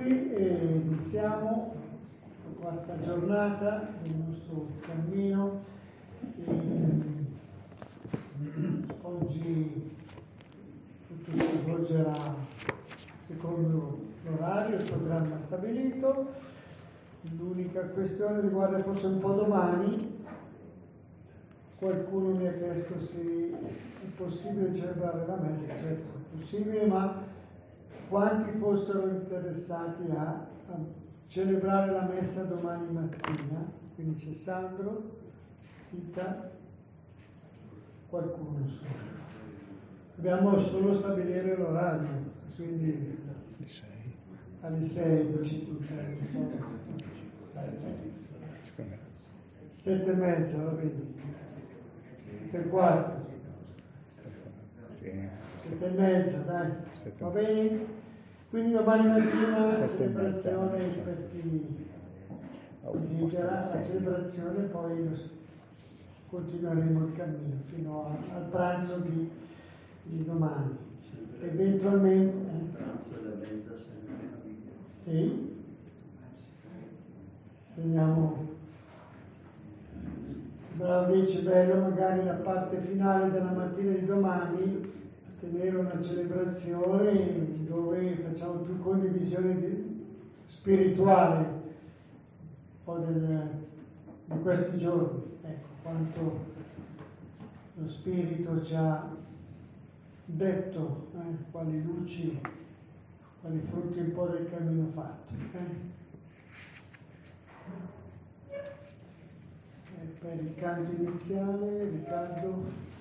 tutti e iniziamo la quarta giornata del nostro cammino. Oggi tutto si svolgerà secondo l'orario, il programma stabilito. L'unica questione riguarda forse un po' domani. Qualcuno mi ha chiesto se è possibile celebrare la messa. Certo, è possibile, ma quanti fossero interessati a celebrare la messa domani mattina? Quindi c'è Sandro, Ita, qualcuno solo. Dobbiamo solo stabilire l'orario, quindi alle 6, 7:30, va bene. 7:15, sì. 7:30, dai, va bene? Quindi domani mattina celebrazione per chi desidera la celebrazione, poi continueremo il cammino fino al pranzo di domani. Eventualmente il pranzo della mezza sempre. sì, teniamo. Però invece bello magari la parte finale della mattina di domani tenere una celebrazione dove facciamo più condivisione spirituale un po' di questi giorni, ecco quanto lo Spirito ci ha detto, quali luci, quali frutti un po' del cammino fatto. Per il canto iniziale, Riccardo.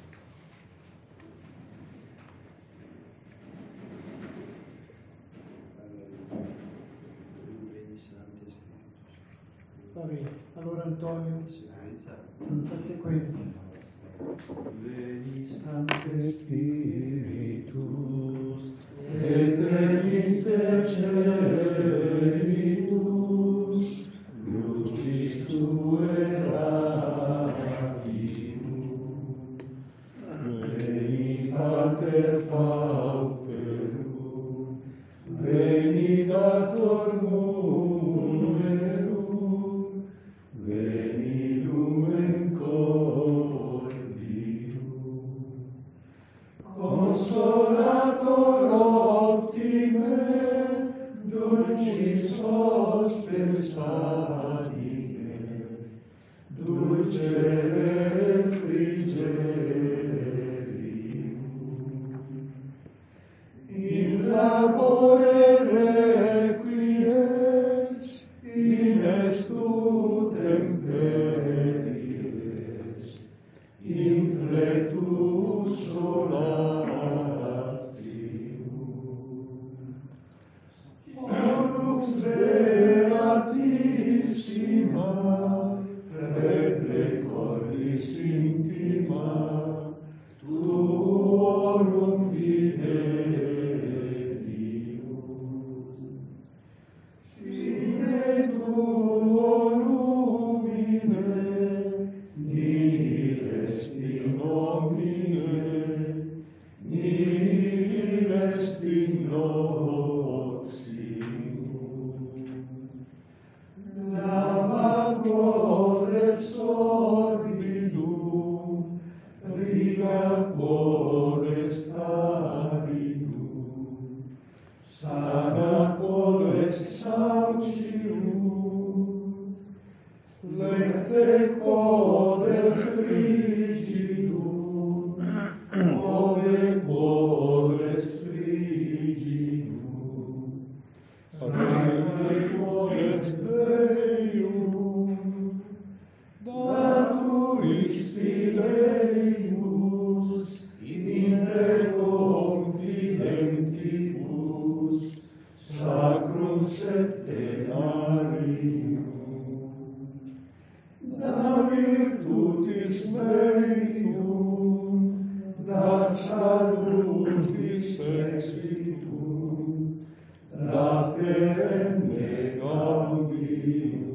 Va bene, allora Antonio, la sequenza. Veni Sancte Spiritus, et venite celitus, lucis Tuae radium. Veni Pater Pauperum, veni Dator Numerum, veni Lumen Cordium. Consolator optime, dulcis hospes anime, dulcere frigerium. In labore requies, in estu temperies, in fletus solatium. Orux beatissima, preble cordis intima, tuorum viderium. Sine tuo lumine, nihil est in nomine, nihil est in noxium. Lama cuore sordidum, riga cuore staridum, sana cuore saucium, flecte cuore frigidum, ove cuore frigidum, sancte cuore Deum, datuis fideibus, in te confidentibus, sacrum septenarium. Da virtutis meritum, da salutis exitum, da perenne gaudium.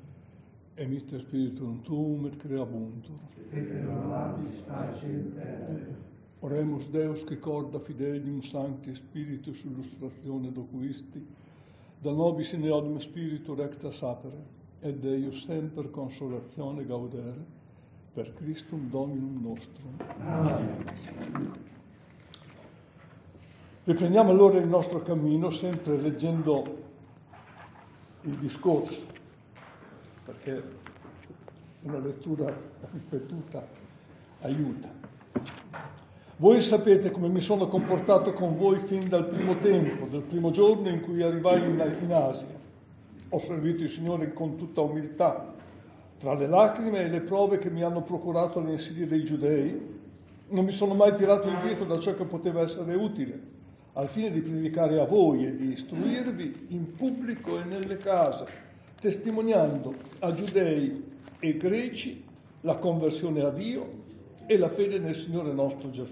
Emitte Spiritum Tuum et creabuntur. Et renovatis pace in terra. Oremus Deus che corda fidelium sancti spiritus illustratione docuisti, da nobis in eodum spiritu recta sapere, et Deus semper consolatione gaudere, per Christum Dominum nostrum. Amen. Riprendiamo allora il nostro cammino, sempre leggendo il discorso, perché una lettura ripetuta aiuta. Voi sapete come mi sono comportato con voi fin dal primo tempo, dal primo giorno in cui arrivai in Asia. Ho servito il Signore con tutta umiltà. Tra le lacrime e le prove che mi hanno procurato le insidie dei giudei, non mi sono mai tirato indietro da ciò che poteva essere utile, al fine di predicare a voi e di istruirvi in pubblico e nelle case, testimoniando a giudei e greci la conversione a Dio e la fede nel Signore nostro Gesù.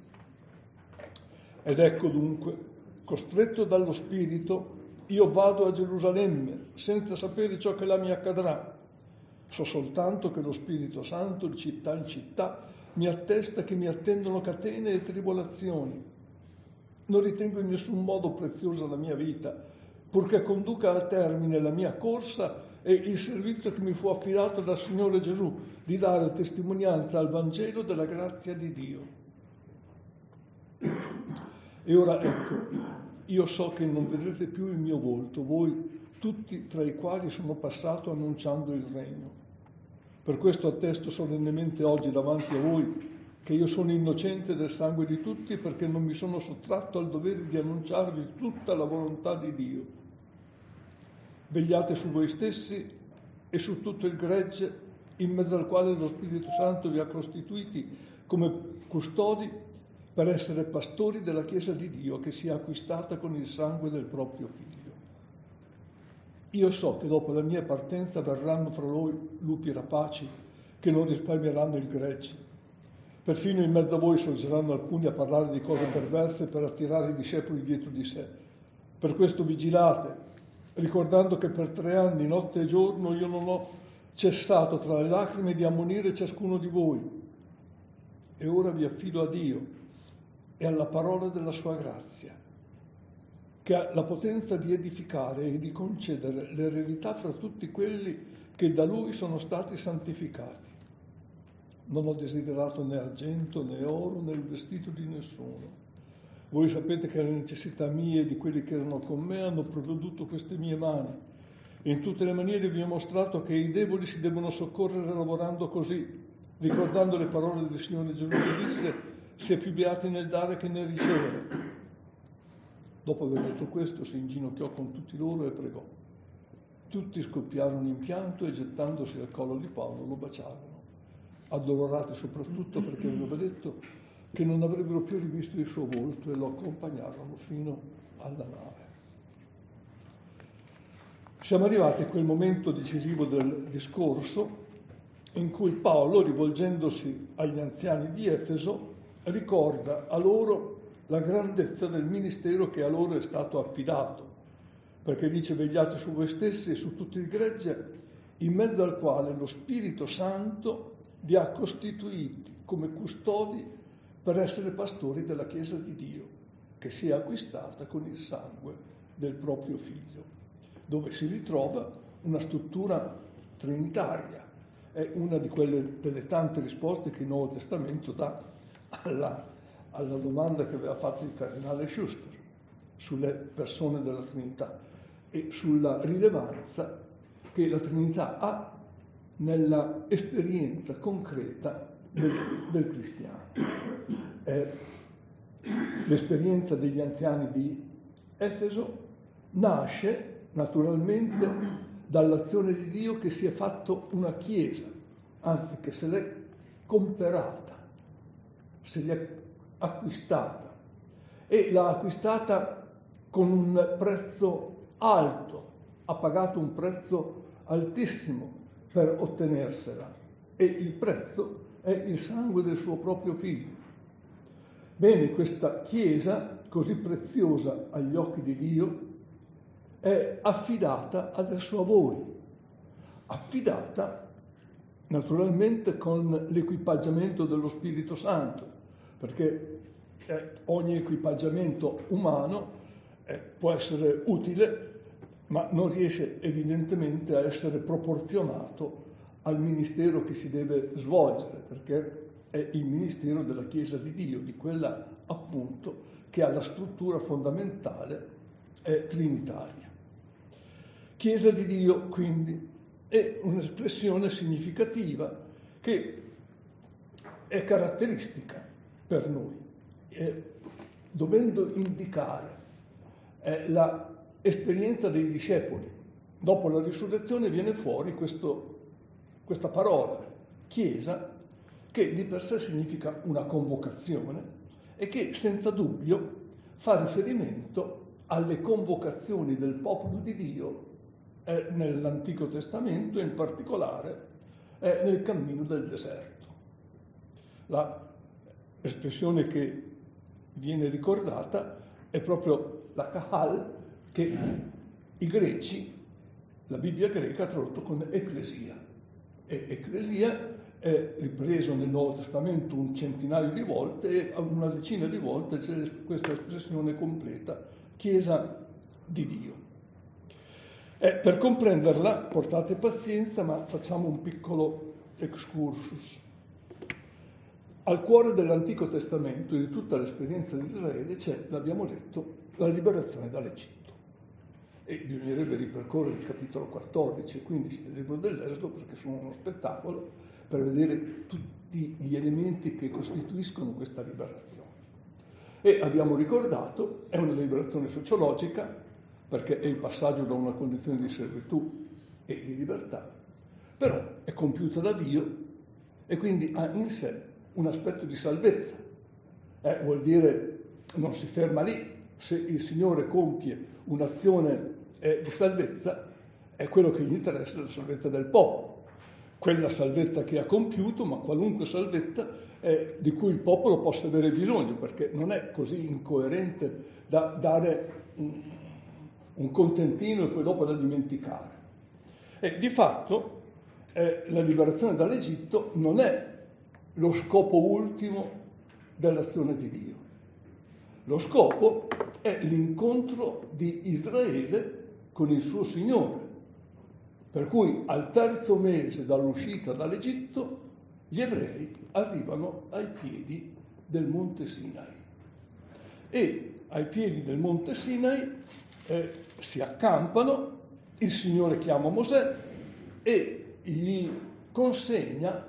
Ed ecco dunque, costretto dallo Spirito, io vado a Gerusalemme, senza sapere ciò che là mi accadrà. So soltanto che lo Spirito Santo, di città in città, mi attesta che mi attendono catene e tribolazioni. Non ritengo in nessun modo preziosa la mia vita, purché conduca a termine la mia corsa e il servizio che mi fu affidato dal Signore Gesù, di dare testimonianza al Vangelo della grazia di Dio. E ora ecco, io so che non vedrete più il mio volto, voi tutti tra i quali sono passato annunciando il regno. Per questo attesto solennemente oggi davanti a voi che io sono innocente del sangue di tutti, perché non mi sono sottratto al dovere di annunciarvi tutta la volontà di Dio. Vegliate su voi stessi e su tutto il gregge in mezzo al quale lo Spirito Santo vi ha costituiti come custodi per essere pastori della Chiesa di Dio che si è acquistata con il sangue del proprio Figlio. Io so che dopo la mia partenza verranno fra voi lupi rapaci che non risparmieranno il gregge. Perfino in mezzo a voi sorgeranno alcuni a parlare di cose perverse per attirare i discepoli dietro di sé. Per questo vigilate, ricordando che per 3 anni, notte e giorno, io non ho cessato tra le lacrime di ammonire ciascuno di voi. E ora vi affido a Dio e alla parola della sua grazia, che ha la potenza di edificare e di concedere l'eredità fra tutti quelli che da Lui sono stati santificati. Non ho desiderato né argento, né oro, né il vestito di nessuno. Voi sapete che le necessità mie e di quelli che erano con me hanno provveduto queste mie mani. E in tutte le maniere vi ho mostrato che i deboli si devono soccorrere lavorando così, ricordando le parole del Signore Gesù che disse: si è più beati nel dare che nel ricevere. Dopo aver detto questo, si inginocchiò con tutti loro e pregò. Tutti scoppiarono in pianto e gettandosi al collo di Paolo lo baciarono, addolorati soprattutto perché aveva detto che non avrebbero più rivisto il suo volto, e lo accompagnarono fino alla nave. Siamo arrivati a quel momento decisivo del discorso in cui Paolo, rivolgendosi agli anziani di Efeso, ricorda a loro la grandezza del ministero che a loro è stato affidato, perché dice: vegliate su voi stessi e su tutto il gregge, in mezzo al quale lo Spirito Santo vi ha costituiti come custodi per essere pastori della Chiesa di Dio, che si è acquistata con il sangue del proprio Figlio, dove si ritrova una struttura trinitaria. È una di quelle delle tante risposte che il Nuovo Testamento dà alla domanda che aveva fatto il cardinale Schuster sulle persone della Trinità e sulla rilevanza che la Trinità ha nella esperienza concreta del cristiano. L'esperienza degli anziani di Efeso nasce naturalmente dall'azione di Dio che si è fatto una Chiesa, anzi che se l'è comperata, se li è acquistata, e l'ha acquistata con un prezzo alto, ha pagato un prezzo altissimo per ottenersela, e il prezzo è il sangue del suo proprio Figlio. Bene, questa Chiesa, così preziosa agli occhi di Dio, è affidata adesso a voi, affidata naturalmente con l'equipaggiamento dello Spirito Santo, perché ogni equipaggiamento umano può essere utile, ma non riesce evidentemente a essere proporzionato al ministero che si deve svolgere, perché è il ministero della Chiesa di Dio, di quella appunto che ha la struttura fondamentale trinitaria. Chiesa di Dio, quindi, è un'espressione significativa che è caratteristica per noi, dovendo indicare l'esperienza dei discepoli. Dopo la risurrezione viene fuori questa parola, Chiesa, che di per sé significa una convocazione e che senza dubbio fa riferimento alle convocazioni del popolo di Dio nell'Antico Testamento, in particolare nel cammino del deserto. L'espressione che viene ricordata è proprio la kahal, che i greci, la Bibbia greca ha tradotto con ecclesia. E ecclesia è ripreso nel Nuovo Testamento un centinaio di volte e una decina di volte c'è questa espressione completa, Chiesa di Dio. Per comprenderla, portate pazienza, ma facciamo un piccolo excursus. Al cuore dell'Antico Testamento e di tutta l'esperienza di Israele c'è, l'abbiamo detto, la liberazione dall'Egitto. E bisognerebbe ripercorrere il capitolo 14 e 15 del libro dell'Esodo, perché sono uno spettacolo, per vedere tutti gli elementi che costituiscono questa liberazione. E abbiamo ricordato, è una liberazione sociologica, perché è il passaggio da una condizione di servitù e di libertà, però è compiuta da Dio e quindi ha in sé un aspetto di salvezza. Vuol dire non si ferma lì. Se il Signore compie un'azione di salvezza, è quello che gli interessa, la salvezza del popolo. Quella salvezza che ha compiuto, ma qualunque salvezza di cui il popolo possa avere bisogno, perché non è così incoerente da dare un contentino e poi dopo da dimenticare. E di fatto la liberazione dall'Egitto non è lo scopo ultimo dell'azione di Dio. Lo scopo è l'incontro di Israele con il suo Signore, per cui al terzo mese dall'uscita dall'Egitto gli ebrei arrivano ai piedi del Monte Sinai. E ai piedi del Monte Sinai si accampano, il Signore chiama Mosè e gli consegna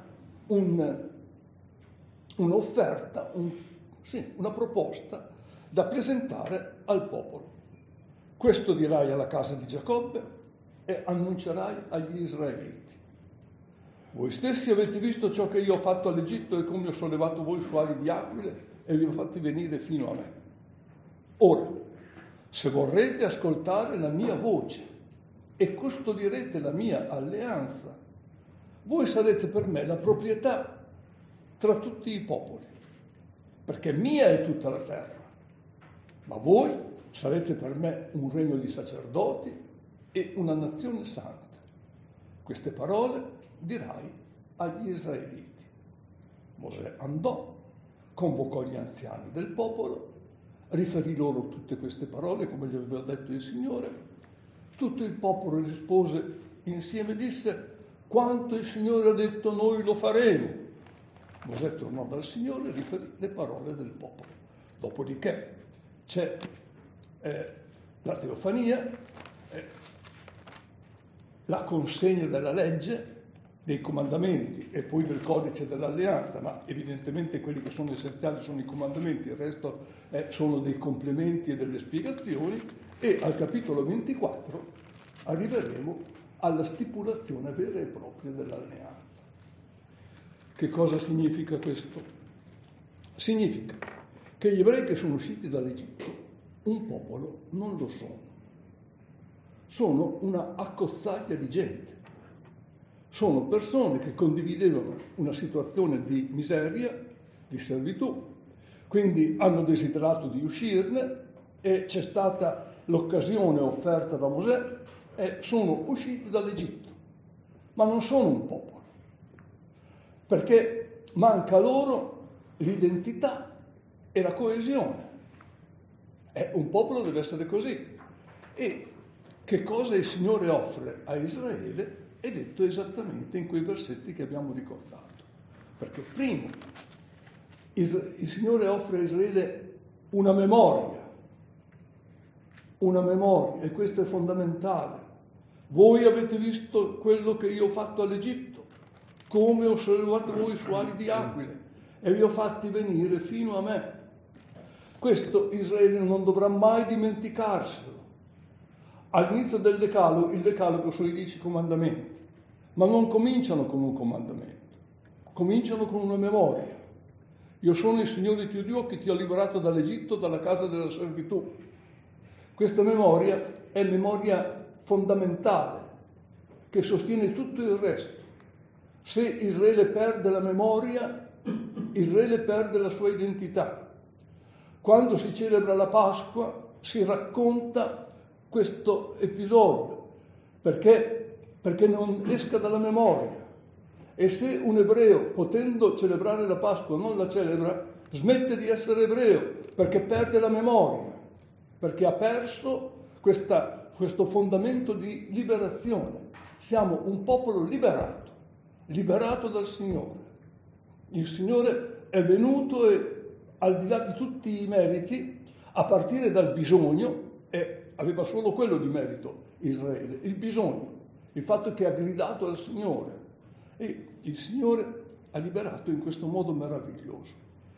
un'offerta, una proposta da presentare al popolo. Questo dirai alla casa di Giacobbe e annuncerai agli israeliti. Voi stessi avete visto ciò che io ho fatto all'Egitto e come ho sollevato voi su ali di aquile e vi ho fatti venire fino a me. Ora, se vorrete ascoltare la mia voce e custodirete la mia alleanza, voi sarete per me la proprietà tra tutti i popoli, perché mia è tutta la terra, ma voi sarete per me un regno di sacerdoti e una nazione santa. Queste parole dirai agli israeliti. Mosè andò, convocò gli anziani del popolo, riferì loro tutte queste parole come gli aveva detto il Signore. Tutto il popolo rispose insieme e disse: quanto il Signore ha detto noi lo faremo. Mosè tornò dal Signore e riferì le parole del popolo. Dopodiché c'è la teofania, la consegna della legge, dei comandamenti e poi del codice dell'alleanza, ma evidentemente quelli che sono essenziali sono i comandamenti, il resto sono dei complementi e delle spiegazioni, e al capitolo 24 arriveremo alla stipulazione vera e propria dell'alleanza. Che cosa significa questo? Significa che gli ebrei che sono usciti dall'Egitto un popolo non lo sono. Sono una accozzaglia di gente. Sono persone che condividevano una situazione di miseria, di servitù, quindi hanno desiderato di uscirne e c'è stata l'occasione offerta da Mosè e sono usciti dall'Egitto, ma non sono un popolo, perché manca loro l'identità e la coesione. Un popolo deve essere così. E che cosa il Signore offre a Israele è detto esattamente in quei versetti che abbiamo ricordato. Perché primo, il Signore offre a Israele una memoria, e questo è fondamentale. Voi avete visto quello che io ho fatto all'Egitto, come ho sollevato voi su ali di aquile e vi ho fatti venire fino a me. Questo Israele non dovrà mai dimenticarselo. All'inizio del Decalogo, il Decalogo sono i 10 comandamenti, ma non cominciano con un comandamento, cominciano con una memoria. Io sono il Signore tuo Dio che ti ho liberato dall'Egitto, dalla casa della servitù. Questa memoria è memoria fondamentale, che sostiene tutto il resto. Se Israele perde la memoria, Israele perde la sua identità. Quando si celebra la Pasqua si racconta questo episodio perché non esca dalla memoria. E se un ebreo, potendo celebrare la Pasqua, non la celebra, smette di essere ebreo perché perde la memoria, perché ha perso questo fondamento di liberazione. Siamo un popolo liberato dal Signore. Il Signore è venuto e al di là di tutti i meriti, a partire dal bisogno, e aveva solo quello di merito Israele, il bisogno, il fatto che ha gridato al Signore, e il Signore ha liberato in questo modo meraviglioso.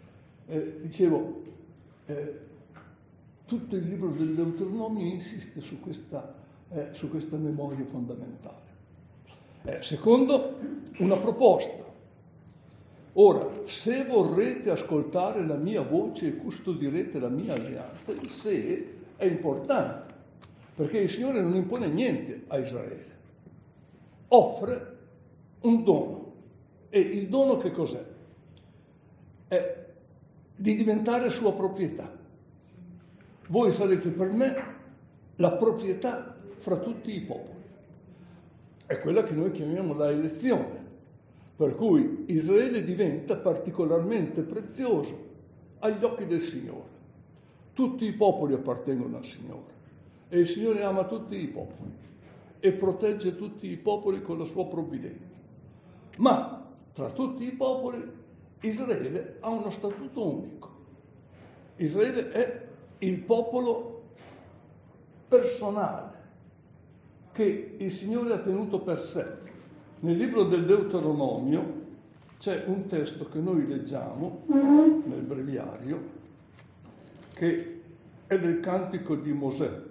Tutto il libro del Deuteronomio insiste su questa memoria fondamentale. Secondo, una proposta. Ora, se vorrete ascoltare la mia voce e custodirete la mia alleanza, il se è importante, perché il Signore non impone niente a Israele. Offre un dono. E il dono che cos'è? È di diventare sua proprietà. Voi sarete per me la proprietà fra tutti i popoli. È quella che noi chiamiamo la elezione. Per cui Israele diventa particolarmente prezioso agli occhi del Signore. Tutti i popoli appartengono al Signore e il Signore ama tutti i popoli e protegge tutti i popoli con la sua provvidenza. Ma tra tutti i popoli Israele ha uno statuto unico. Israele è il popolo personale che il Signore ha tenuto per sé. Nel libro del Deuteronomio c'è un testo che noi leggiamo nel breviario, che è del Cantico di Mosè,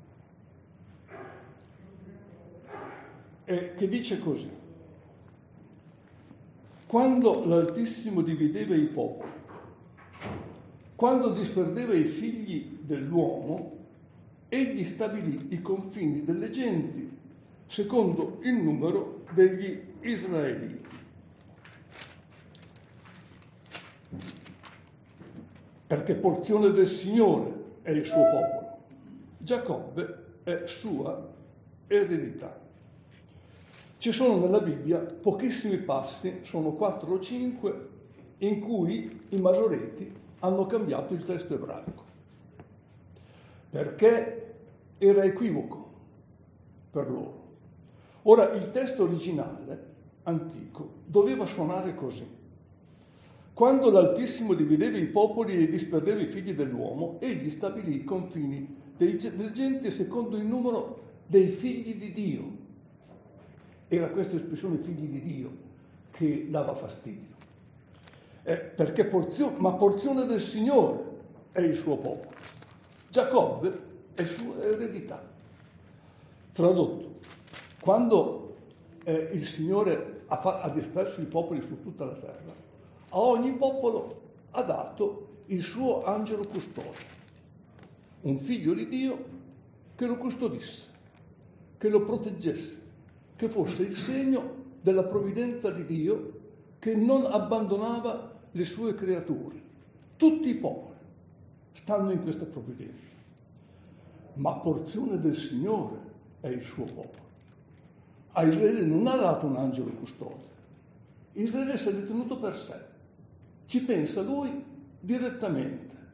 e che dice così: quando l'Altissimo divideva i popoli, quando disperdeva i figli dell'uomo, egli stabilì i confini delle genti secondo il numero degli israeliti. Perché porzione del Signore è il suo popolo. Giacobbe è sua eredità. Ci sono nella Bibbia pochissimi passi, sono 4 o 5, in cui i masoreti hanno cambiato il testo ebraico. Perché era equivoco per loro. Ora, il testo originale, antico, doveva suonare così. Quando l'Altissimo divideva i popoli e disperdeva i figli dell'uomo, egli stabilì i confini delle genti secondo il numero dei figli di Dio. Era questa espressione figli di Dio che dava fastidio. Perché porzione del Signore è il suo popolo. Giacobbe è sua eredità. Tradotto. Quando il Signore ha disperso i popoli su tutta la terra, a ogni popolo ha dato il suo angelo custode, un figlio di Dio che lo custodisse, che lo proteggesse, che fosse il segno della provvidenza di Dio che non abbandonava le sue creature. Tutti i popoli stanno in questa provvidenza, ma porzione del Signore è il suo popolo. A Israele non ha dato un angelo custode. Israele si è tenuto per sé. Ci pensa lui direttamente.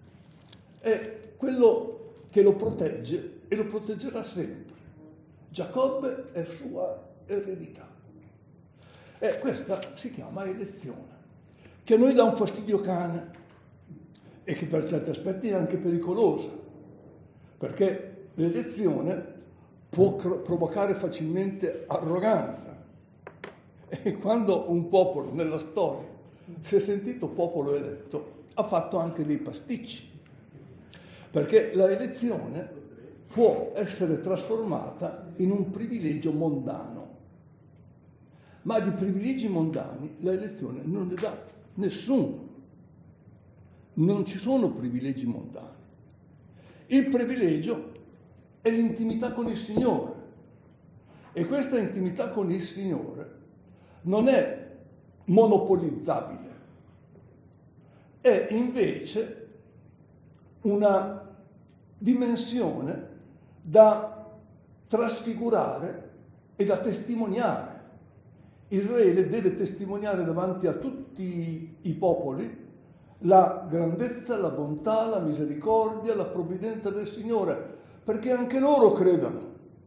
è quello che lo protegge e lo proteggerà sempre. Giacobbe è sua eredità. E questa si chiama elezione, che a noi dà un fastidio cane e che per certi aspetti è anche pericolosa, perché l'elezione può provocare facilmente arroganza. E quando un popolo nella storia si è sentito popolo eletto, ha fatto anche dei pasticci, perché la elezione può essere trasformata in un privilegio mondano, ma di privilegi mondani la elezione non ne dà nessuno. Non ci sono privilegi mondani. Il privilegio è l'intimità con il Signore, e questa intimità con il Signore non è monopolizzabile, è invece una dimensione da trasfigurare e da testimoniare. Israele deve testimoniare davanti a tutti i popoli la grandezza, la bontà, la misericordia, la provvidenza del Signore, perché anche loro credano.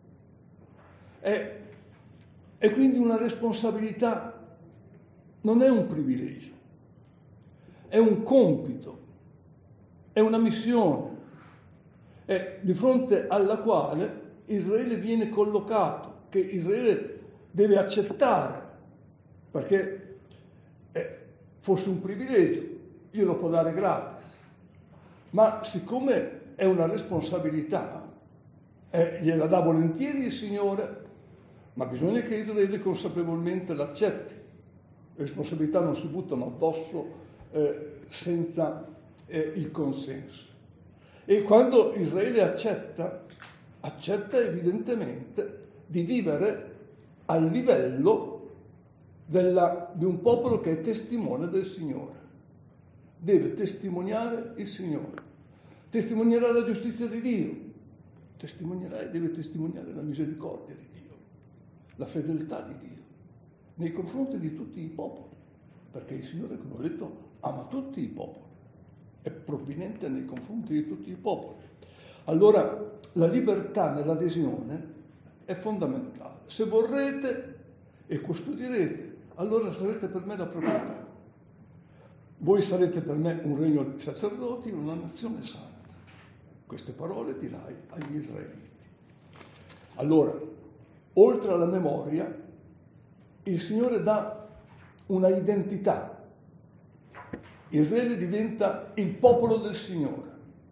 È quindi una responsabilità, non è un privilegio, è un compito, è una missione, è di fronte alla quale Israele viene collocato, che Israele deve accettare, perché fosse un privilegio, io lo può dare gratis, ma siccome è una responsabilità, gliela dà volentieri il Signore, ma bisogna che Israele consapevolmente l'accetti. Le responsabilità non si buttano addosso senza il consenso. E quando Israele accetta evidentemente di vivere al livello di un popolo che è testimone del Signore. Deve testimoniare il Signore, testimonierà la giustizia di Dio, testimonierà e deve testimoniare la misericordia di Dio, la fedeltà di Dio nei confronti di tutti i popoli, perché il Signore, come ho detto, ama tutti i popoli, è provvidente nei confronti di tutti i popoli. Allora la libertà nell'adesione è fondamentale. Se vorrete e custodirete, allora sarete per me la proprietà. Voi sarete per me un regno di sacerdoti, una nazione santa. Queste parole dirai agli israeliti. Allora, oltre alla memoria, il Signore dà una identità. Israele diventa il popolo del Signore.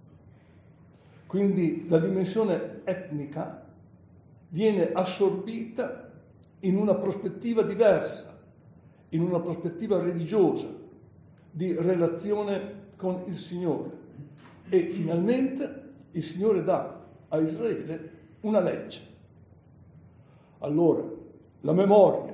Quindi la dimensione etnica viene assorbita in una prospettiva diversa, in una prospettiva religiosa, di relazione con il Signore. E finalmente il Signore dà a Israele una legge. Allora, la memoria,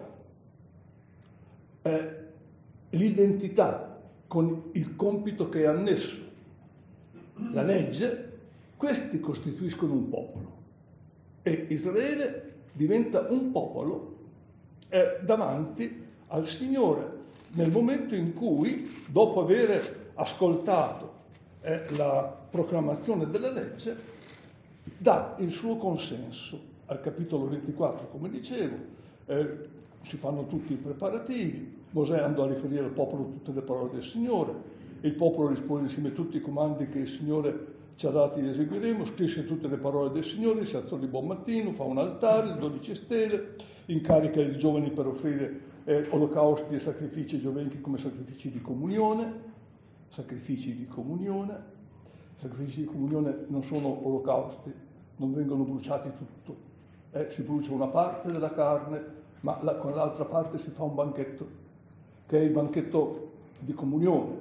l'identità con il compito che è annesso, la legge, questi costituiscono un popolo. E Israele diventa un popolo davanti al Signore, nel momento in cui, dopo aver ascoltato la proclamazione della legge, dà il suo consenso. Al capitolo 24, come dicevo, si fanno tutti i preparativi, Mosè andò a riferire al popolo tutte le parole del Signore, il popolo rispose insieme a tutti i comandi che il Signore ci ha dati li eseguiremo, scrisse tutte le parole del Signore, si alzò di buon mattino, fa un altare, 12 stele, incarica i giovani per offrire olocausti e sacrifici giovenchi come sacrifici di comunione. Sacrifici di comunione non sono olocausti, non vengono bruciati tutto, si brucia una parte della carne, ma con l'altra parte si fa un banchetto, che è il banchetto di comunione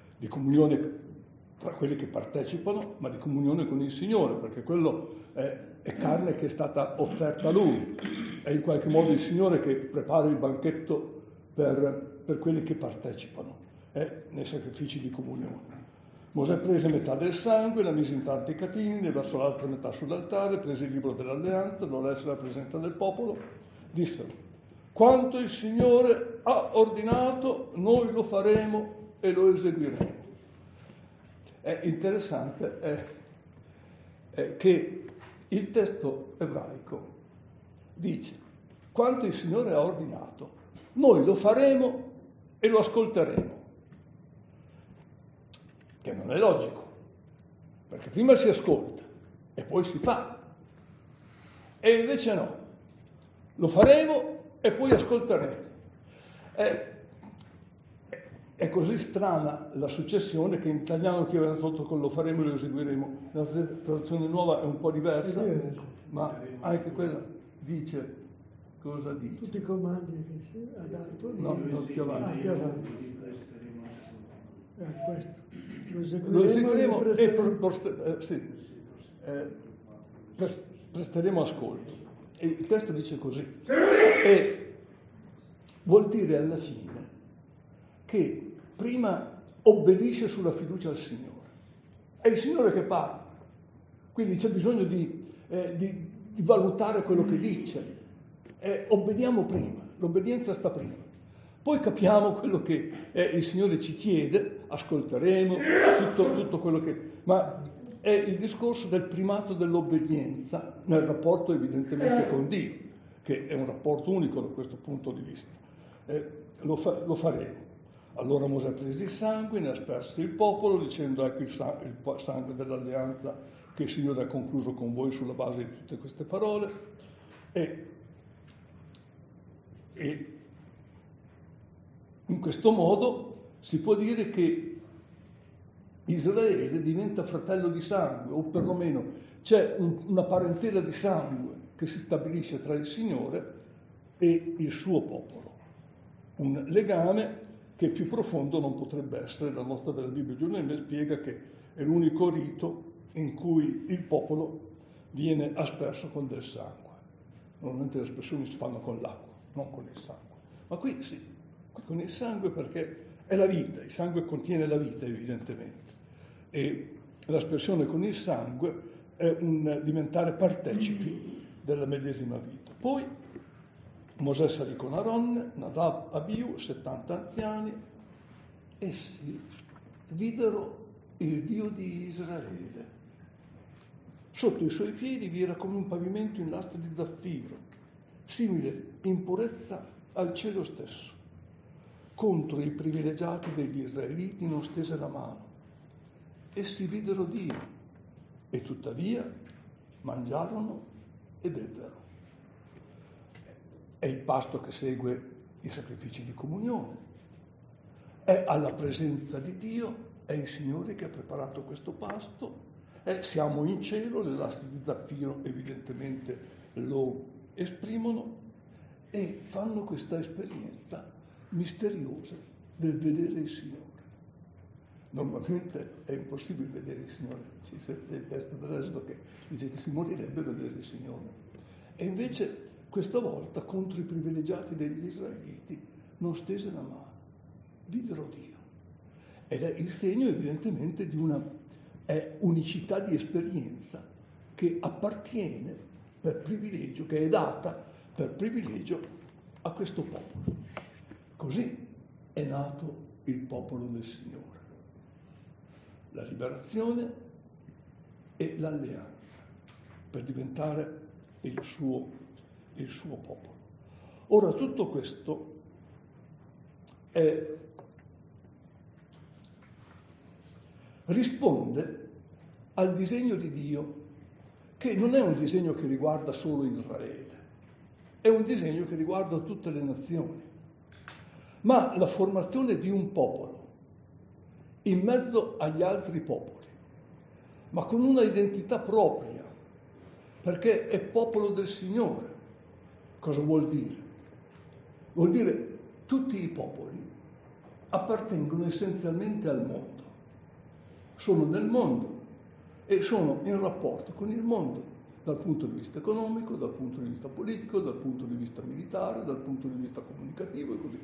tra quelli che partecipano, ma di comunione con il Signore, perché quello è carne che è stata offerta a Lui. È in qualche modo il Signore che prepara il banchetto per quelli che partecipano nei sacrifici di comunione. Mosè prese metà del sangue, la mise in tanti catini, ne versò l'altra metà sull'altare, prese il libro dell'alleanza, lo lesse alla presenza del popolo, dissero: quanto il Signore ha ordinato, noi lo faremo e lo eseguiremo. è interessante è che il testo ebraico dice: quanto il Signore ha ordinato, noi lo faremo e lo ascolteremo. Che non è logico, perché prima si ascolta e poi si fa. E invece no, lo faremo e poi ascolteremo. È così strana la successione che in italiano chi aveva tradotto con lo faremo e lo eseguiremo. La traduzione nuova è un po' diversa, ma anche quella dice cosa dice. Tutti i comandi che si ha dato. No, più avanti. Più avanti. Questo. Lo eseguiremo e presteremo ascolto. E il testo dice così. E vuol dire alla fine che prima obbedisce sulla fiducia al Signore. È il Signore che parla. Quindi c'è bisogno di valutare quello che dice. Obbediamo prima, l'obbedienza sta prima. Poi capiamo quello che il Signore ci chiede, ascolteremo, tutto quello che... Ma è il discorso del primato dell'obbedienza nel rapporto evidentemente con Dio, che è un rapporto unico da questo punto di vista. Lo faremo. Allora Mosè prese il sangue, ne asperse il popolo, dicendo: ecco il sangue dell'alleanza che il Signore ha concluso con voi sulla base di tutte queste parole. E in questo modo si può dire che Israele diventa fratello di sangue, o perlomeno c'è una parentela di sangue che si stabilisce tra il Signore e il suo popolo. Un legame che più profondo non potrebbe essere. La nota della Bibbia giornaliera spiega che è l'unico rito in cui il popolo viene asperso con del sangue. Normalmente le aspersioni si fanno con l'acqua, non con il sangue. Ma qui sì, qui con il sangue, perché è la vita, il sangue contiene la vita evidentemente. E l'aspersione con il sangue è un diventare partecipi della medesima vita. Poi Mosè salì con Aaron, Nadab, Abiu, 70 anziani. Essi videro il Dio di Israele. Sotto i suoi piedi vi era come un pavimento in lastre di zaffiro, simile in purezza al cielo stesso. Contro i privilegiati degli israeliti non stese la mano. Essi videro Dio e tuttavia mangiarono e bebbero. È il pasto che segue i sacrifici di comunione. È alla presenza di Dio, è il Signore che ha preparato questo pasto. Siamo in cielo, le lastre di zaffiro evidentemente lo esprimono e fanno questa esperienza misteriosa del vedere il Signore. Normalmente è impossibile vedere il Signore, c'è il testo dell'Esodo che dice che si morirebbe a vedere il Signore. E invece questa volta contro i privilegiati degli israeliti non stese la mano, videro Dio. Ed è il segno evidentemente di una unicità di esperienza che appartiene per privilegio, che è data per privilegio a questo popolo. Così è nato il popolo del Signore. La liberazione e l'alleanza per diventare il suo popolo. Ora tutto questo risponde al disegno di Dio, che non è un disegno che riguarda solo Israele, è un disegno che riguarda tutte le nazioni, ma la formazione di un popolo in mezzo agli altri popoli, ma con una identità propria, perché è popolo del Signore. Cosa vuol dire? Vuol dire tutti i popoli appartengono essenzialmente al mondo, sono nel mondo e sono in rapporto con il mondo dal punto di vista economico, dal punto di vista politico, dal punto di vista militare, dal punto di vista comunicativo e così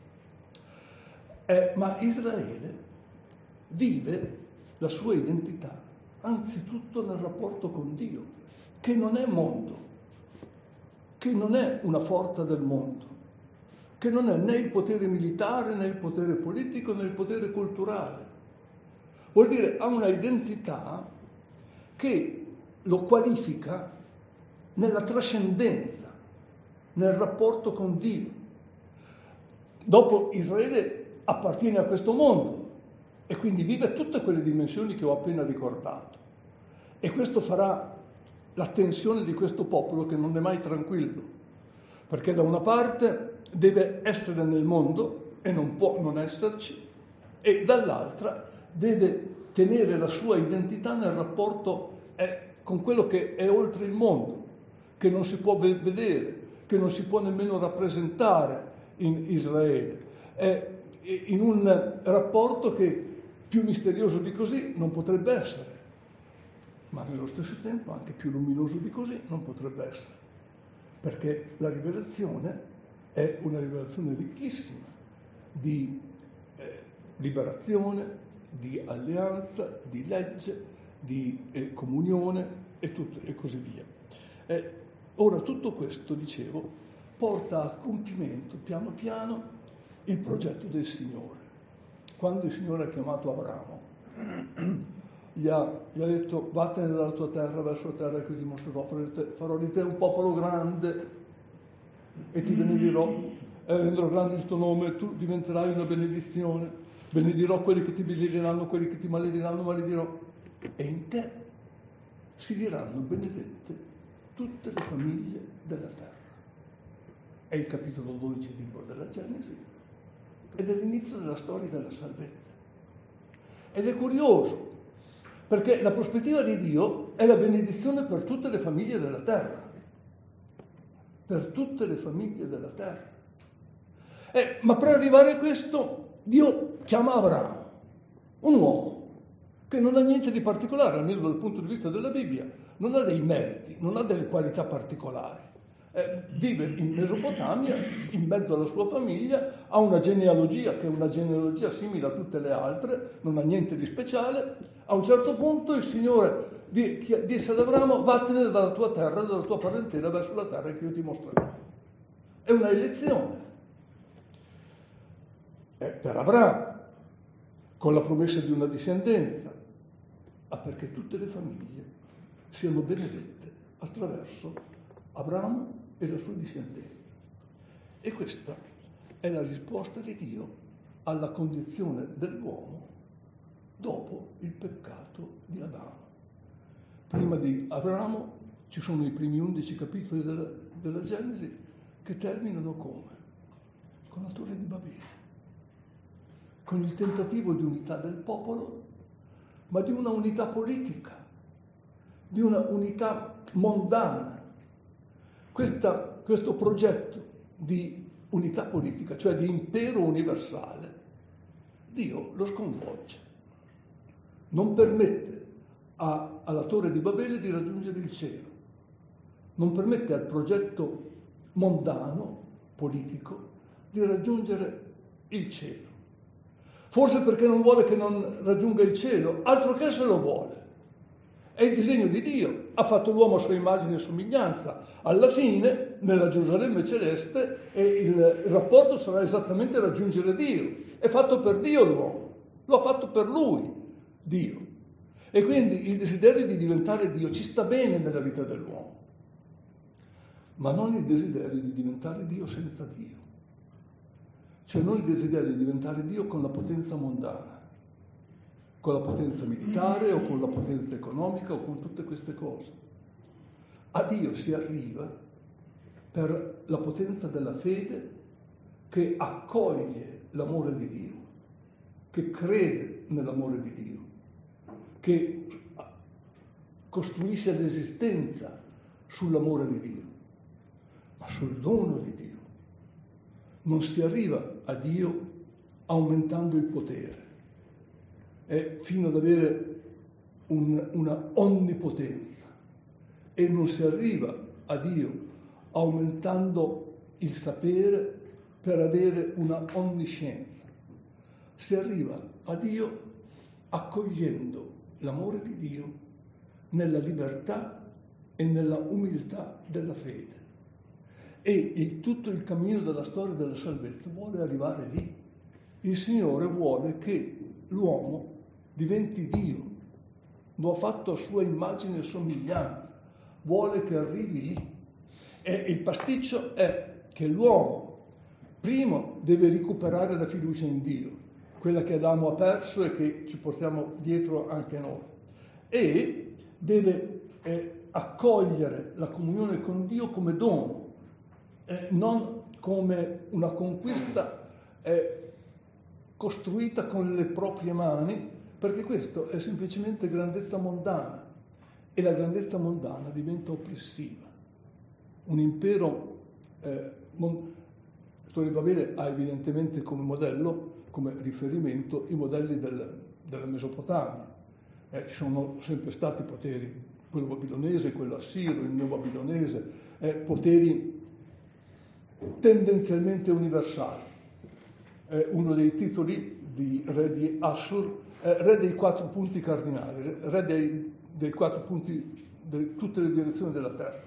via. Ma Israele vive la sua identità anzitutto nel rapporto con Dio, che non è mondo, che non è una forza del mondo, che non è né il potere militare, né il potere politico, né il potere culturale, vuol dire ha una identità che lo qualifica nella trascendenza, nel rapporto con Dio. Dopo Israele appartiene a questo mondo e quindi vive tutte quelle dimensioni che ho appena ricordato. E questo farà la tensione di questo popolo che non è mai tranquillo, perché da una parte deve essere nel mondo e non può non esserci, e dall'altra deve tenere la sua identità nel rapporto con quello che è oltre il mondo, che non si può vedere, che non si può nemmeno rappresentare in Israele. È in un rapporto che più misterioso di così non potrebbe essere, ma nello stesso tempo anche più luminoso di così non potrebbe essere, perché la rivelazione è una rivelazione ricchissima di liberazione, di alleanza, di legge, di comunione e così via. Ora tutto questo, dicevo, porta a compimento piano piano il progetto del Signore. Quando il Signore ha chiamato Abramo, gli ha detto: vattene dalla tua terra verso la terra che ti mostrerò, farò di te un popolo grande e ti benedirò, e renderò grande il tuo nome, tu diventerai una benedizione, benedirò quelli che ti benediranno, quelli che ti malediranno maledirò, e in te si diranno benedette tutte le famiglie della terra. È il capitolo 12 del libro della Genesi ed è l'inizio della storia della salvezza. Ed è curioso, perché la prospettiva di Dio è la benedizione per tutte le famiglie della terra. Per tutte le famiglie della terra. Ma per arrivare a questo, Dio chiama Abramo, un uomo che non ha niente di particolare, almeno dal punto di vista della Bibbia, non ha dei meriti, non ha delle qualità particolari. Vive in Mesopotamia, in mezzo alla sua famiglia, ha una genealogia che è una genealogia simile a tutte le altre, non ha niente di speciale. A un certo punto il Signore disse ad Abramo: vattene dalla tua terra, dalla tua parentela verso la terra che io ti mostrerò. È una elezione. È per Abramo, con la promessa di una discendenza, perché tutte le famiglie siano benedette attraverso Abramo e la sua discendenza. E questa è la risposta di Dio alla condizione dell'uomo dopo il peccato di Adamo. Prima di Abramo ci sono i primi 11 capitoli della Genesi che terminano come? Con la Torre di Babele, con il tentativo di unità del popolo, ma di una unità politica, di una unità mondana. Questo progetto di unità politica, cioè di impero universale, Dio lo sconvolge. Non permette alla Torre di Babele di raggiungere il cielo. Non permette al progetto mondano, politico, di raggiungere il cielo. Forse perché non vuole che non raggiunga il cielo, altro che se lo vuole. È il disegno di Dio, ha fatto l'uomo a sua immagine e somiglianza. Alla fine, nella Gerusalemme celeste, il rapporto sarà esattamente raggiungere Dio. È fatto per Dio l'uomo, lo ha fatto per lui, Dio. E quindi il desiderio di diventare Dio ci sta bene nella vita dell'uomo, ma non il desiderio di diventare Dio senza Dio. Cioè non il desiderio di diventare Dio con la potenza mondana, con la potenza militare o con la potenza economica o con tutte queste cose. A Dio si arriva per la potenza della fede che accoglie l'amore di Dio, che crede nell'amore di Dio, che costruisce l'esistenza sull'amore di Dio, ma sul dono di Dio. Non si arriva a Dio aumentando il potere, fino ad avere una onnipotenza, e non si arriva a Dio aumentando il sapere per avere una onniscienza. Si arriva a Dio accogliendo l'amore di Dio nella libertà e nella umiltà della fede. E tutto il cammino della storia della salvezza vuole arrivare lì. Il Signore vuole che l'uomo diventi Dio, lo ha fatto a sua immagine e somiglianza, vuole che arrivi lì. E il pasticcio è che l'uomo primo deve recuperare la fiducia in Dio, quella che Adamo ha perso e che ci portiamo dietro anche noi, e deve accogliere la comunione con Dio come dono, non come una conquista costruita con le proprie mani, perché questo è semplicemente grandezza mondana, e la grandezza mondana diventa oppressiva. Un impero, Torre di Babele ha evidentemente come modello, come riferimento, i modelli della Mesopotamia. Ci sono sempre stati poteri, quello babilonese, quello assiro, il neo-babilonese, poteri tendenzialmente universali. Uno dei titoli di re di Assur, re dei 4 punti cardinali, re dei 4 punti di tutte le direzioni della terra.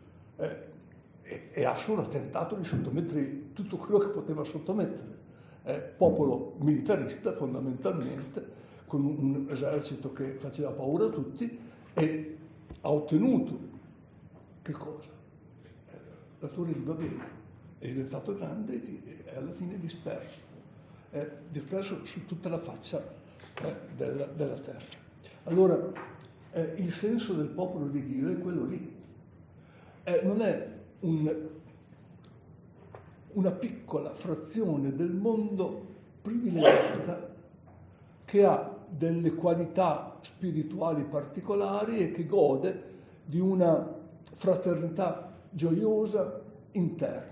E Assur ha tentato di sottomettere tutto quello che poteva sottomettere. Popolo militarista fondamentalmente, con un esercito che faceva paura a tutti, e ha ottenuto che cosa? La Torre di Babele è diventato grande e è alla fine disperso su tutta la faccia della terra. Allora, il senso del popolo di Dio è quello lì. Non è una piccola frazione del mondo privilegiata che ha delle qualità spirituali particolari e che gode di una fraternità gioiosa interna.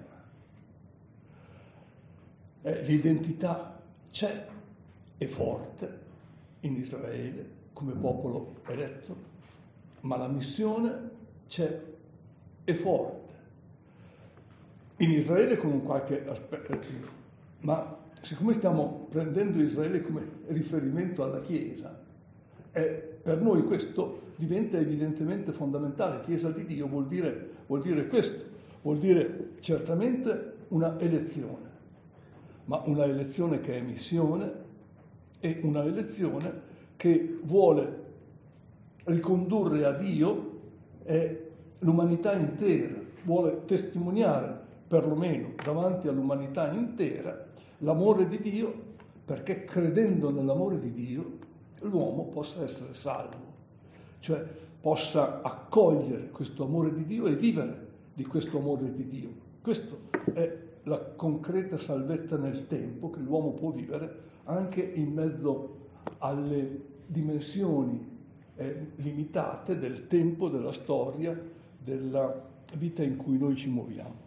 L'identità c'è, è forte in Israele come popolo eletto, ma la missione c'è, è forte. In Israele con un qualche aspetto, ma siccome stiamo prendendo Israele come riferimento alla Chiesa, per noi questo diventa evidentemente fondamentale. Chiesa di Dio vuol dire questo, vuol dire certamente una elezione, ma una elezione che è missione e una elezione che vuole ricondurre a Dio l'umanità intera, vuole testimoniare perlomeno davanti all'umanità intera l'amore di Dio, perché credendo nell'amore di Dio l'uomo possa essere salvo, cioè possa accogliere questo amore di Dio e vivere di questo amore di Dio. Questa è la concreta salvezza nel tempo che l'uomo può vivere anche in mezzo alle dimensioni limitate del tempo, della storia, della vita in cui noi ci muoviamo.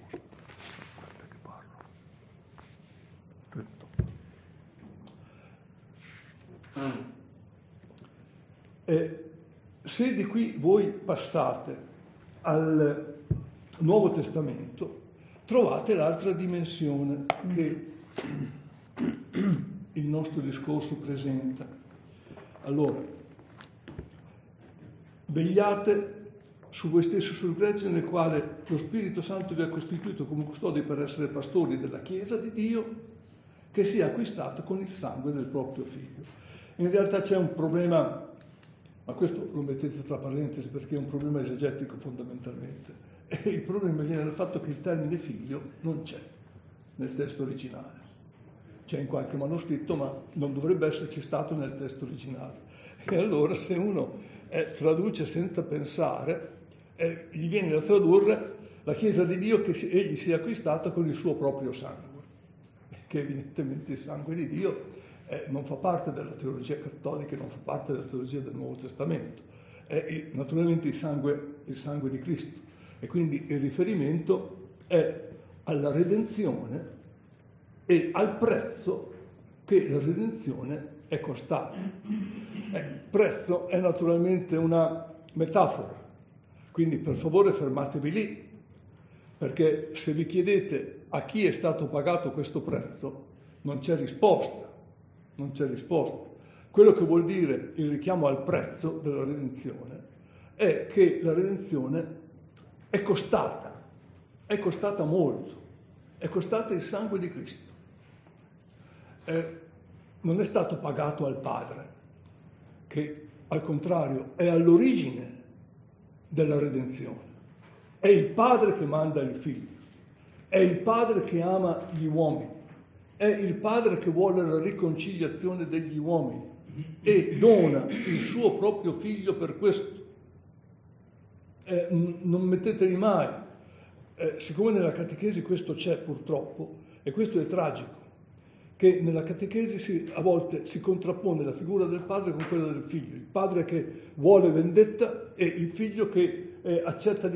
Se di qui voi passate al Nuovo Testamento, trovate l'altra dimensione che il nostro discorso presenta. Allora, vegliate su voi stessi, sul gregge nel quale lo Spirito Santo vi ha costituito come custodi per essere pastori della Chiesa di Dio, che sia acquistato con il sangue del proprio Figlio. In realtà c'è un problema, ma questo lo mettete tra parentesi perché è un problema esegetico fondamentalmente. E il problema viene dal fatto che il termine figlio non c'è nel testo originale. C'è in qualche manoscritto, ma non dovrebbe esserci stato nel testo originale. E allora se uno traduce senza pensare, gli viene da tradurre la Chiesa di Dio che egli sia acquistato con il suo proprio sangue, che evidentemente il sangue di Dio non fa parte della teologia cattolica, non fa parte della teologia del Nuovo Testamento, è naturalmente il sangue di Cristo, e quindi il riferimento è alla redenzione e al prezzo che la redenzione è costata. Prezzo è naturalmente una metafora, quindi per favore fermatevi lì, perché se vi chiedete a chi è stato pagato questo prezzo, non c'è risposta. Quello che vuol dire il richiamo al prezzo della redenzione è che la redenzione è costata molto, è costata il sangue di Cristo. Non è stato pagato al Padre, che al contrario è all'origine della redenzione. È il Padre che manda il Figlio, è il Padre che ama gli uomini, è il Padre che vuole la riconciliazione degli uomini e dona il suo proprio Figlio per questo. Non mettetevi mai, siccome nella catechesi questo c'è purtroppo, e questo è tragico, che nella catechesi a volte si contrappone la figura del padre con quella del figlio, il padre che vuole vendetta e il figlio che accetta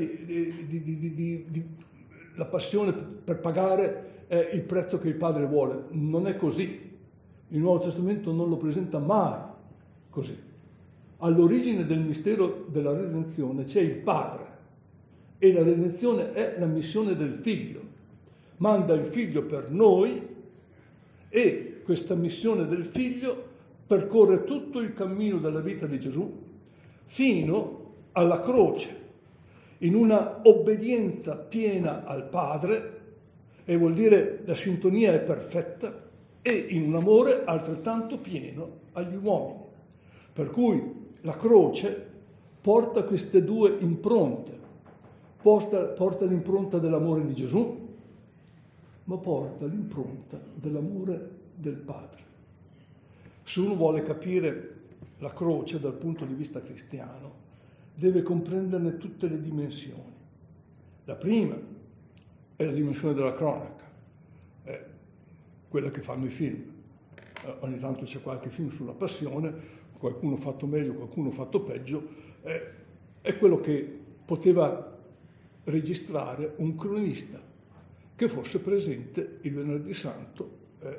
la passione per pagare il prezzo che il padre vuole. Non è così. Il Nuovo Testamento non lo presenta mai così. All'origine del mistero della redenzione c'è il Padre e la redenzione è la missione del Figlio. Manda il Figlio per noi e questa missione del Figlio percorre tutto il cammino della vita di Gesù fino alla croce, in una obbedienza piena al Padre, e vuol dire la sintonia è perfetta, e in un amore altrettanto pieno agli uomini. Per cui la croce porta queste due impronte, porta l'impronta dell'amore di Gesù, ma porta l'impronta dell'amore del Padre. Se uno vuole capire la croce dal punto di vista cristiano, deve comprenderne tutte le dimensioni. La prima è la dimensione della cronaca, è quella che fanno i film. Ogni tanto c'è qualche film sulla passione, qualcuno fatto meglio, qualcuno fatto peggio, è quello che poteva registrare un cronista che fosse presente il Venerdì Santo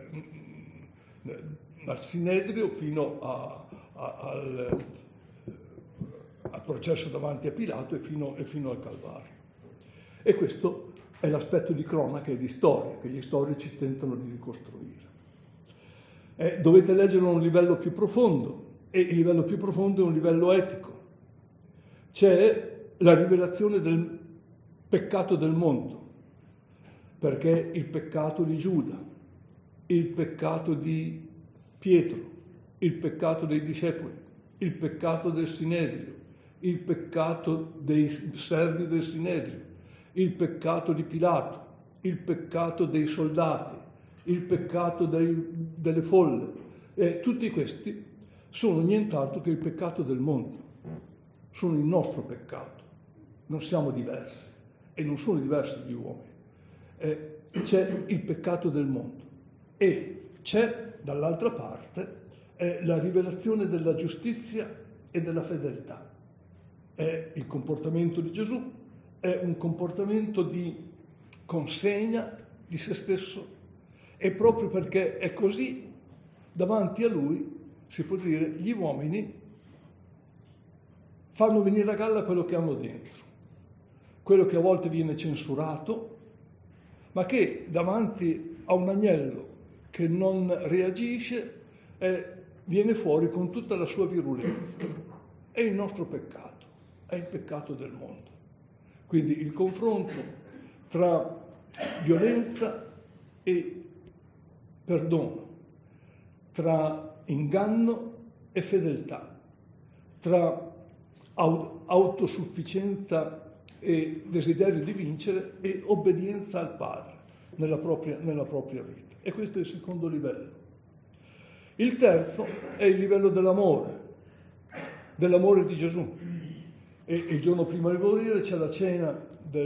dal Sinedrio fino al processo davanti a Pilato e fino al Calvario. E questo è l'aspetto di cronaca e di storia che gli storici tentano di ricostruire. Dovete leggerlo a un livello più profondo, e il livello più profondo è un livello etico. C'è la rivelazione del peccato del mondo, perché il peccato di Giuda, il peccato di Pietro, il peccato dei discepoli, il peccato del Sinedrio, il peccato dei servi del Sinedrio, il peccato di Pilato, il peccato dei soldati, il peccato delle folle. Tutti questi sono nient'altro che il peccato del mondo, sono il nostro peccato, non siamo diversi e non sono diversi gli uomini. C'è il peccato del mondo e c'è dall'altra parte la rivelazione della giustizia e della fedeltà. È il comportamento di Gesù, è un comportamento di consegna di se stesso, e proprio perché è così, davanti a lui si può dire gli uomini fanno venire a galla quello che hanno dentro, quello che a volte viene censurato, ma che davanti a un agnello che non reagisce viene fuori con tutta la sua virulenza. È il nostro peccato, è il peccato del mondo. Quindi il confronto tra violenza e perdono, tra inganno e fedeltà, tra autosufficienza e desiderio di vincere e obbedienza al Padre nella propria vita. E questo è il secondo livello. Il terzo è il livello dell'amore di Gesù. E il giorno prima di morire c'è la cena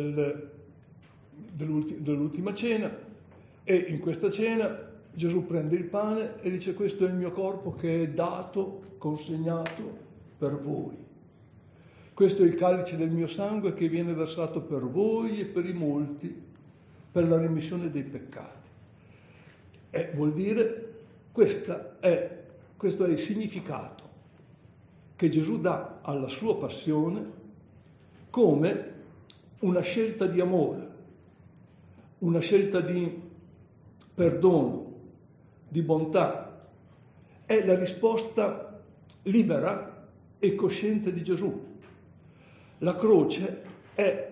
dell'ultima cena, e in questa cena Gesù prende il pane e dice: questo è il mio corpo che è dato, consegnato per voi. Questo è il calice del mio sangue che viene versato per voi e per i molti per la remissione dei peccati. Vuol dire, questo è il significato che Gesù dà alla sua passione come una scelta di amore, una scelta di perdono, di bontà. È la risposta libera e cosciente di Gesù. La croce è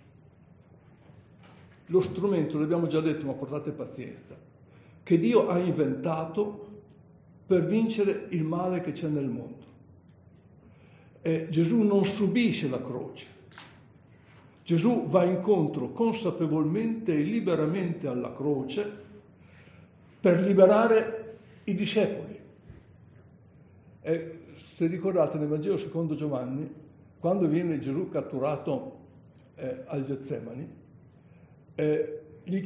lo strumento, l'abbiamo già detto, ma portate pazienza, che Dio ha inventato per vincere il male che c'è nel mondo. Gesù non subisce la croce. Gesù va incontro consapevolmente e liberamente alla croce per liberare i discepoli. Se ricordate nel Vangelo secondo Giovanni, quando viene Gesù catturato al Getsemani, gli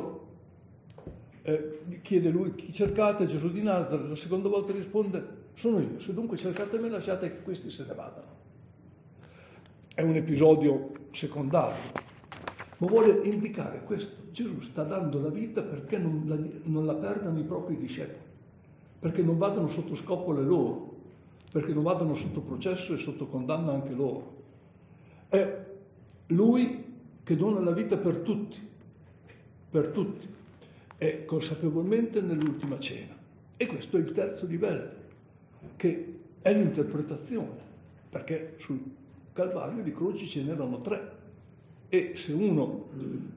chiede lui: chi cercate? Gesù di Nazaret. La seconda volta risponde: sono io, se dunque cercate me, lasciate che questi se ne vadano. È un episodio secondario, ma vuole indicare questo: Gesù sta dando la vita perché non la perdano i propri discepoli, perché non vadano sotto scopole loro, perché non vadano sotto processo e sotto condanna anche loro. È lui che dona la vita per tutti, e consapevolmente nell'ultima cena. E questo è il terzo livello, che è l'interpretazione, perché sul Calvario di croci ce n'erano 3, e se uno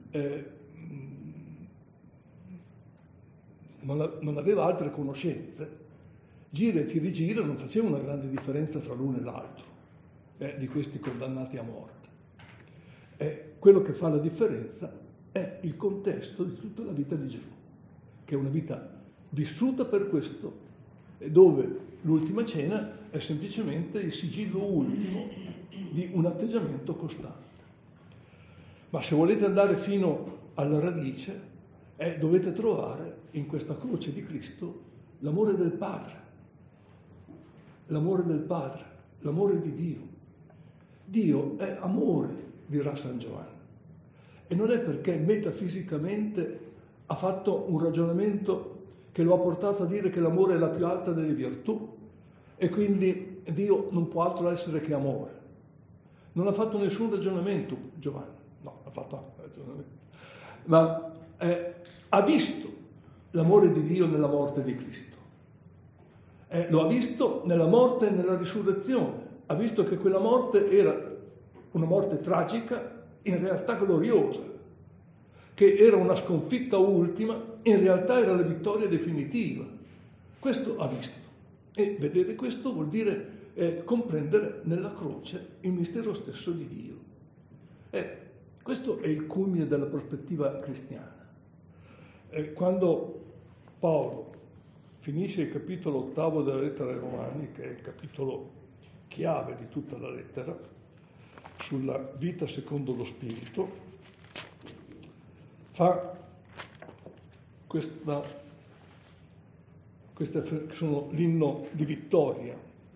non aveva altre conoscenze, gira e ti rigira, non faceva una grande differenza tra l'uno e l'altro di questi condannati a morte. Quello che fa la differenza è il contesto di tutta la vita di Gesù, che è una vita vissuta per questo, e dove l'ultima cena è semplicemente il sigillo ultimo di un atteggiamento costante. Ma se volete andare fino alla radice, dovete trovare in questa croce di Cristo l'amore del Padre, l'amore di Dio. Dio è amore, dirà San Giovanni, e non è perché metafisicamente ha fatto un ragionamento che lo ha portato a dire che l'amore è la più alta delle virtù e quindi Dio non può altro essere che amore. Non ha fatto nessun ragionamento Giovanni, no, ha fatto un ragionamento, ma ha visto l'amore di Dio nella morte di Cristo, lo ha visto nella morte e nella risurrezione, ha visto che quella morte era una morte tragica, in realtà gloriosa, che era una sconfitta ultima, in realtà era la vittoria definitiva. Questo ha visto. E vedere questo vuol dire comprendere nella croce il mistero stesso di Dio. Questo è il culmine della prospettiva cristiana. Quando Paolo finisce il capitolo 8 della lettera ai Romani, che è il capitolo chiave di tutta la lettera, sulla vita secondo lo Spirito, fa queste sono l'inno di vittoria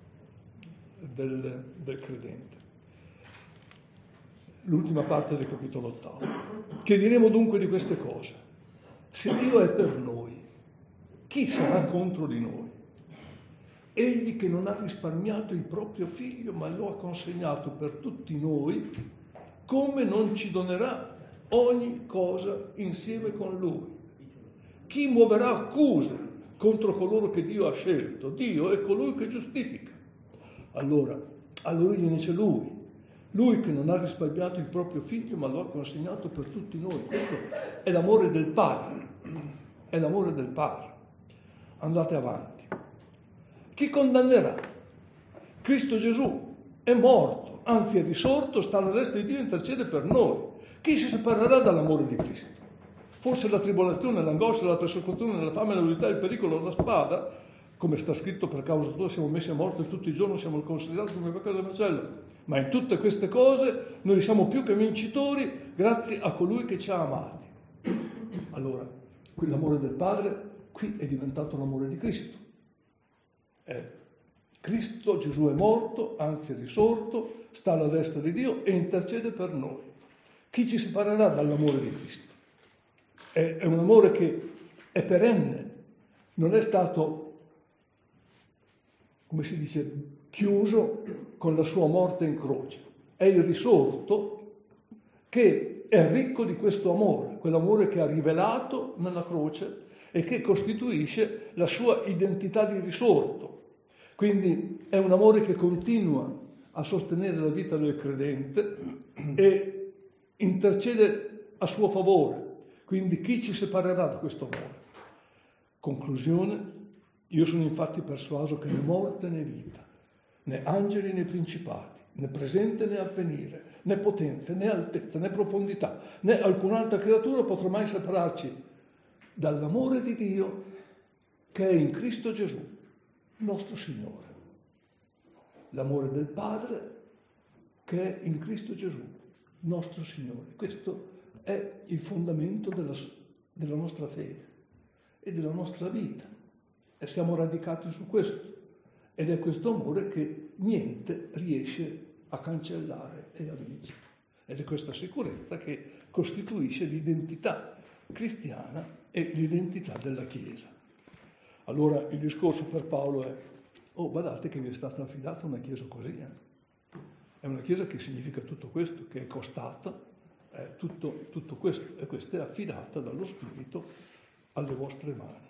del credente. L'ultima parte del capitolo 8. Che diremo dunque di queste cose? Se Dio è per noi, chi sarà contro di noi? Egli che non ha risparmiato il proprio figlio, ma lo ha consegnato per tutti noi, come non ci donerà ogni cosa insieme con lui? Chi muoverà accuse contro coloro che Dio ha scelto? Dio è colui che giustifica. Allora gliene c'è lui che non ha risparmiato il proprio figlio, ma lo ha consegnato per tutti noi. Questo è l'amore del Padre, è l'amore del Padre. Andate avanti. Chi condannerà? Cristo Gesù è morto, anzi è risorto, sta alla destra di Dio e intercede per noi. Chi si separerà dall'amore di Cristo? Forse la tribolazione, l'angoscia, la persecuzione, la fame, la nudità, il pericolo, la spada, come sta scritto, per causa tua siamo messi a morte tutti i giorni, siamo considerati come peccato del macello. Ma in tutte queste cose noi siamo più che vincitori grazie a colui che ci ha amati. Allora, l'amore del Padre qui è diventato l'amore di Cristo. Cristo, Gesù è morto, anzi è risorto, sta alla destra di Dio e intercede per noi. Chi ci separerà dall'amore di Cristo? È un amore che è perenne, non è stato, come si dice, chiuso con la sua morte in croce. È il risorto che è ricco di questo amore, quell'amore che ha rivelato nella croce e che costituisce la sua identità di risorto. Quindi è un amore che continua a sostenere la vita del credente e intercede a suo favore. Quindi chi ci separerà da questo amore? Conclusione, io sono infatti persuaso che né morte né vita, né angeli né principati, né presente né avvenire, né potenze, né altezza, né profondità, né alcun'altra creatura potrà mai separarci dall'amore di Dio che è in Cristo Gesù, nostro Signore. L'amore del Padre che è in Cristo Gesù, nostro Signore. Questo è il fondamento della nostra fede e della nostra vita. E siamo radicati su questo. Ed è questo amore che niente riesce a cancellare e a vincere. Ed è questa sicurezza che costituisce l'identità cristiana e l'identità della Chiesa. Allora il discorso per Paolo è: oh, guardate che vi è stata affidata una Chiesa così. È una Chiesa che significa tutto questo, che è costata, tutto questo, e questa è affidata dallo Spirito alle vostre mani.